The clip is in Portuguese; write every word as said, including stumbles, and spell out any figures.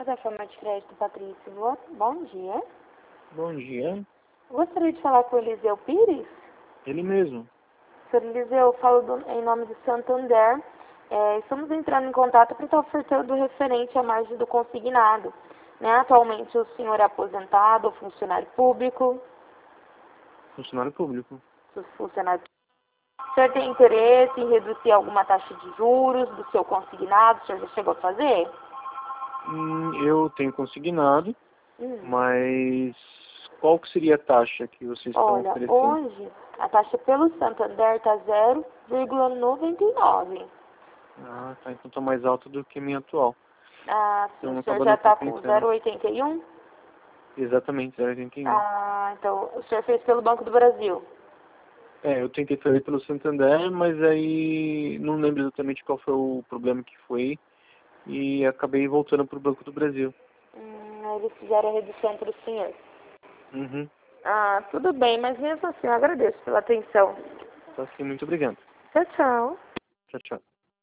Plataforma de crédito Patrícia. Bo- Bom dia. Bom dia. Gostaria de falar com o Eliseu Pires. Ele mesmo. Senhor Eliseu, eu falo do- em nome do Santander. É, estamos entrando em contato para estar ofertando referente à margem do consignado. Né? Atualmente o senhor é aposentado, funcionário público, Funcionário público. funcionário. O senhor tem interesse em reduzir alguma taxa de juros do seu consignado? O senhor já chegou a fazer? Hum, eu tenho consignado, Hum. mas qual que seria a taxa que vocês estão Olha, oferecendo? hoje a taxa pelo Santander está zero vírgula noventa e nove. Ah, tá. Então tá mais alta do que a minha atual. Ah, sim, Então o senhor acaba já não está com compensando. zero vírgula oitenta e um? Exatamente, zero vírgula oitenta e um. Ah, então o senhor fez pelo Banco do Brasil. É, eu tentei fazer pelo Santander, mas aí não lembro exatamente qual foi o problema que foi e acabei voltando pro Banco do Brasil. Hum, eles fizeram a redução para o senhor. Uhum. Ah, tudo bem, mas mesmo assim eu agradeço pela atenção. Tá sim, muito obrigado. Tchau, tchau. Tchau, tchau.